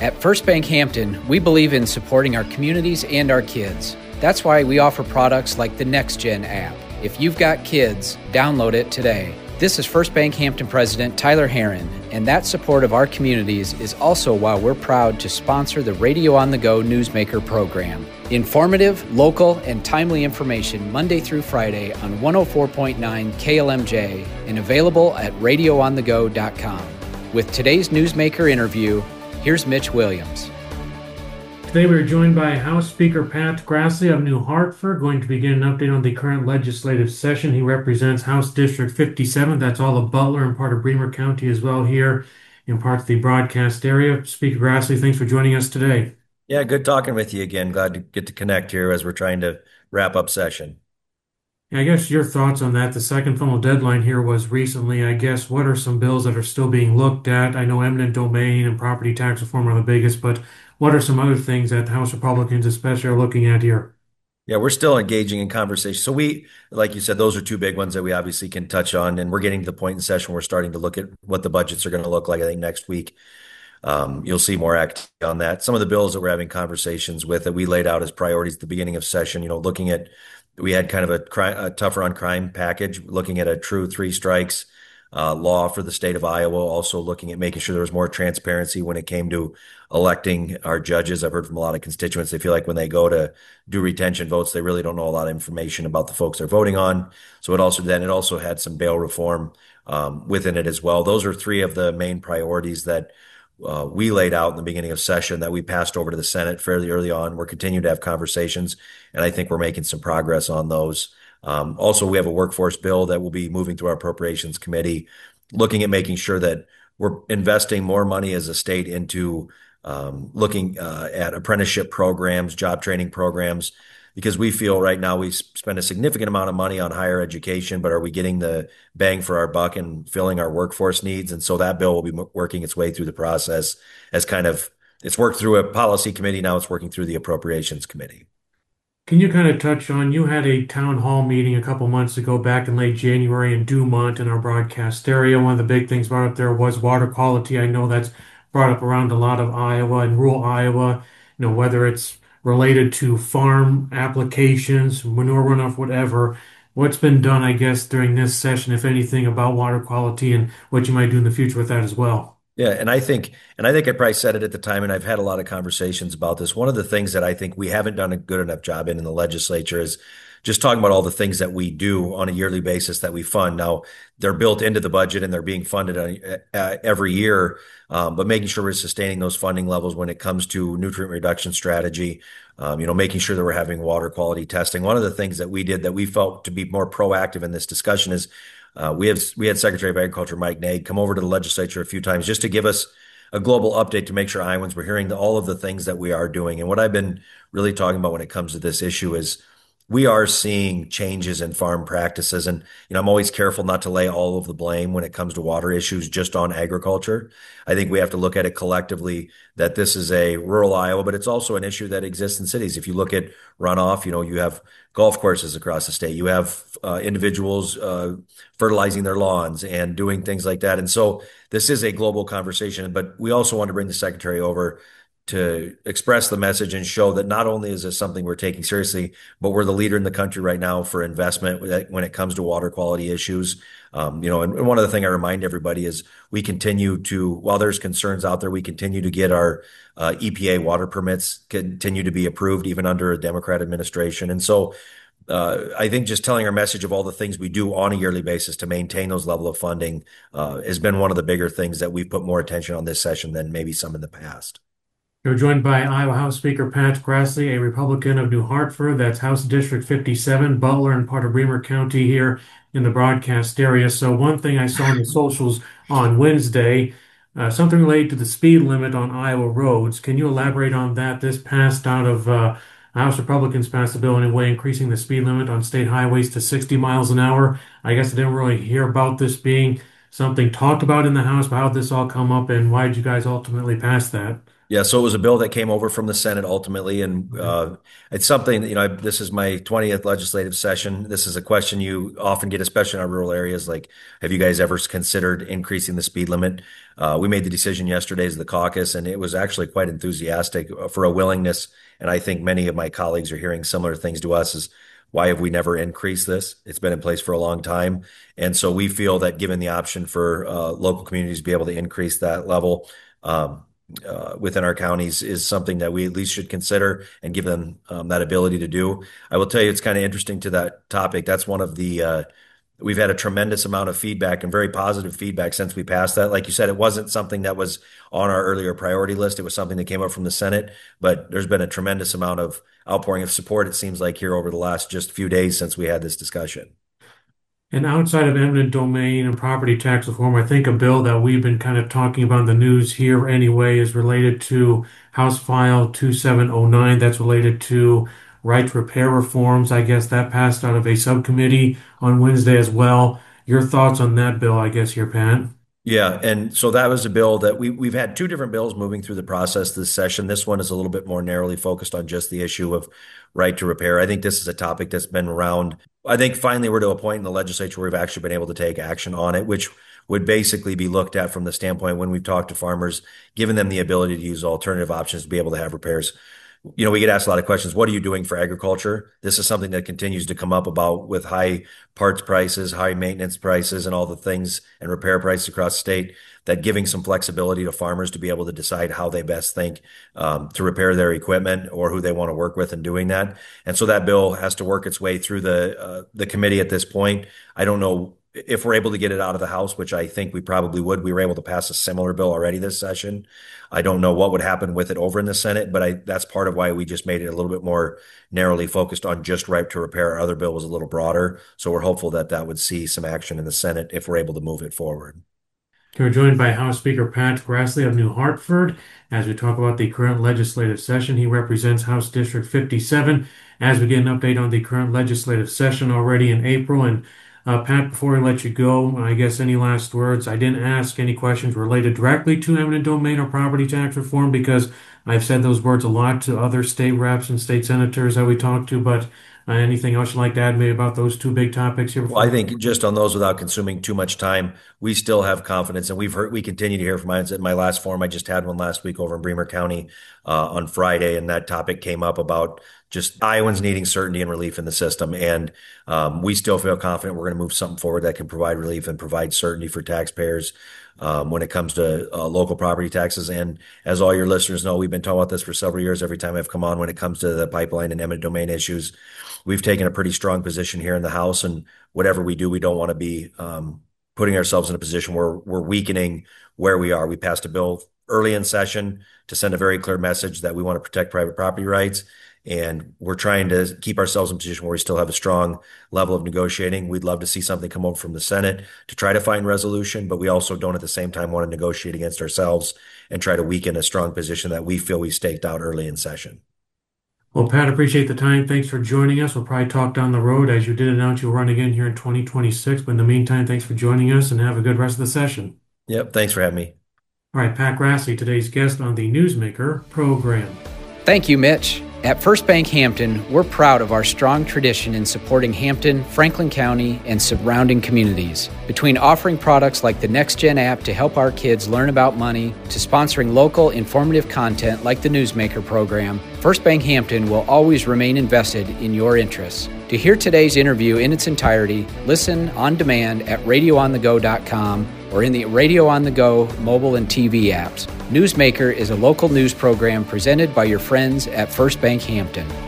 At First Bank Hampton, we believe in supporting our communities and our kids. That's why we offer products like the NextGen app. If you've got kids, download it today. This is First Bank Hampton President Tyler Herron, and that support of our communities is also why we're proud to sponsor the Radio on the Go Newsmaker program. Informative, local, and timely information Monday through Friday on 104.9 KLMJ and available at radioonthego.com. With today's Newsmaker interview, here's Mitch Williams. Today we are joined by House Speaker Pat Grassley of New Hartford, going to begin an update on the current legislative session. He represents House District 57, that's all of Butler and part of Bremer County as well here in parts of the broadcast area. Speaker Grassley, thanks for joining us today. Yeah, good talking with you again. Glad to get to connect here as we're trying to wrap up session. I guess your thoughts on that. The second final deadline here was recently. I guess what are some bills that are still being looked at? I know eminent domain and property tax reform are the biggest, but what are some other things that House Republicans especially are looking at here? Yeah, we're still engaging in conversation. So like you said, those are two big ones that we obviously can touch on. And we're getting to the point in session where we're starting to look at what the budgets are going to look like. I think next week, you'll see more activity on that. Some of the bills that we're having conversations with that we laid out as priorities at the beginning of session, looking at, we had kind of a tougher on crime package, looking at a true three strikes law for the state of Iowa, also looking at making sure there was more transparency when it came to electing our judges. I've heard from a lot of constituents, they feel like when they go to do retention votes, they really don't know a lot of information about the folks they're voting on. So it also had some bail reform within it as well. Those are three of the main priorities that we laid out in the beginning of session that we passed over to the Senate fairly early on. We're continuing to have conversations, and I think we're making some progress on those. Also, we have a workforce bill that will be moving through our appropriations committee, looking at making sure that we're investing more money as a state into looking at apprenticeship programs, job training programs, because we feel right now we spend a significant amount of money on higher education, but are we getting the bang for our buck and filling our workforce needs? And so that bill will be working its way through the process as it's worked through a policy committee. Now it's working through the appropriations committee. Can you kind of touch on, you had a town hall meeting a couple months ago back in late January in Dumont in our broadcast area. One of the big things brought up there was water quality. I know that's brought up around a lot of Iowa and rural Iowa, whether it's related to farm applications, manure runoff, whatever. What's been done, I guess, during this session, if anything, about water quality and what you might do in the future with that as well? Yeah, and I think I probably said it at the time, and I've had a lot of conversations about this. One of the things that I think we haven't done a good enough job in the legislature is just talking about all the things that we do on a yearly basis that we fund. Now, they're built into the budget and they're being funded every year, but making sure we're sustaining those funding levels when it comes to nutrient reduction strategy, making sure that we're having water quality testing. One of the things that we did that we felt to be more proactive in this discussion is we had Secretary of Agriculture Mike Naig come over to the legislature a few times just to give us a global update to make sure Iowans were hearing all of the things that we are doing. And what I've been really talking about when it comes to this issue is we are seeing changes in farm practices. And, I'm always careful not to lay all of the blame when it comes to water issues just on agriculture. I think we have to look at it collectively that this is a rural Iowa, but it's also an issue that exists in cities. If you look at runoff, you have golf courses across the state. You have individuals fertilizing their lawns and doing things like that. And so this is a global conversation, but we also want to bring the secretary over to express the message and show that not only is this something we're taking seriously, but we're the leader in the country right now for investment when it comes to water quality issues. And one of the things I remind everybody is we continue to, while there's concerns out there, we continue to get our EPA water permits continue to be approved even under a Democrat administration. And so I think just telling our message of all the things we do on a yearly basis to maintain those level of funding has been one of the bigger things that we've put more attention on this session than maybe some in the past. You're joined by Iowa House Speaker Pat Grassley, a Republican of New Hartford. That's House District 57, Butler, and part of Bremer County here in the broadcast area. So one thing I saw on the socials on Wednesday, something related to the speed limit on Iowa roads. Can you elaborate on that? This passed out of House Republicans passed a bill anyway, increasing the speed limit on state highways to 60 miles an hour. I guess I didn't really hear about this being something talked about in the House? How did this all come up, and why did you guys ultimately pass that? Yeah, so it was a bill that came over from the Senate ultimately, and Okay. it's something, this is my 20th legislative session. This is a question you often get, especially in our rural areas. Like, have you guys ever considered increasing the speed limit? We made the decision yesterday as the caucus, and it was actually quite enthusiastic for a willingness. And I think many of my colleagues are hearing similar things to us is why have we never increased this? It's been in place for a long time. And so we feel that given the option for local communities to be able to increase that level, within our counties is something that we at least should consider and give them that ability to do. I will tell you, it's kind of interesting to that topic. That's one of the we've had a tremendous amount of feedback and very positive feedback since we passed that. Like you said, it wasn't something that was on our earlier priority list. It was something that came up from the Senate, but there's been a tremendous amount of outpouring of support, it seems like, here over the last just few days since we had this discussion. And outside of eminent domain and property tax reform, I think a bill that we've been kind of talking about in the news here anyway is related to House File 2709. That's related to right to repair reforms. I guess that passed out of a subcommittee on Wednesday as well. Your thoughts on that bill, I guess, here, Pat? Yeah, and so that was a bill that we've had two different bills moving through the process this session. This one is a little bit more narrowly focused on just the issue of right to repair. I think this is a topic that's been around. I think finally we're to a point in the legislature where we've actually been able to take action on it, which would basically be looked at from the standpoint when we've talked to farmers, giving them the ability to use alternative options to be able to have repairs. We get asked a lot of questions. What are you doing for agriculture? This is something that continues to come up about with high parts prices, high maintenance prices, and all the things and repair prices across the state, that giving some flexibility to farmers to be able to decide how they best think to repair their equipment or who they want to work with in doing that. And so that bill has to work its way through the committee at this point. I don't know if we're able to get it out of the House, which I think we probably would. We were able to pass a similar bill already this session. I don't know what would happen with it over in the Senate, but that's part of why we just made it a little bit more narrowly focused on just right to repair. Our other bill was a little broader, so we're hopeful that that would see some action in the Senate if we're able to move it forward. We're joined by House Speaker Pat Grassley of New Hartford as we talk about the current legislative session. He represents House District 57 as we get an update on the current legislative session already in April. And Pat, before I let you go, I guess any last words? I didn't ask any questions related directly to eminent domain or property tax reform because I've said those words a lot to other state reps and state senators that we talked to, but anything else you'd like to add maybe about those two big topics here Well, before? I think just on those without consuming too much time, we still have confidence, and we continue to hear from mine. In my last forum, I just had one last week over in Bremer County on Friday, and that topic came up about just Iowans needing certainty and relief in the system. And we still feel confident we're going to move something forward that can provide relief and provide certainty for taxpayers when it comes to local property taxes. And as all your listeners know, we've been talking about this for several years. Every time I've come on, when it comes to the pipeline and eminent domain issues, we've taken a pretty strong position here in the House, and whatever we do, we don't want to be putting ourselves in a position where we're weakening where we are. We passed a bill early in session to send a very clear message that we want to protect private property rights, and we're trying to keep ourselves in a position where we still have a strong level of negotiating. We'd love to see something come over from the Senate to try to find resolution, but we also don't at the same time want to negotiate against ourselves and try to weaken a strong position that we feel we staked out early in session. Well, Pat, appreciate the time. Thanks for joining us. We'll probably talk down the road as you did announce you'll run again here in 2026. But in the meantime, thanks for joining us and have a good rest of the session. Yep. Thanks for having me. All right, Pat Grassley, today's guest on the Newsmaker program. Thank you, Mitch. At First Bank Hampton, we're proud of our strong tradition in supporting Hampton, Franklin County, and surrounding communities. Between offering products like the NextGen app to help our kids learn about money, to sponsoring local informative content like the Newsmaker program, First Bank Hampton will always remain invested in your interests. To hear today's interview in its entirety, listen on demand at radioonthego.com or in the Radio on the Go mobile and TV apps. Newsmaker is a local news program presented by your friends at First Bank Hampton.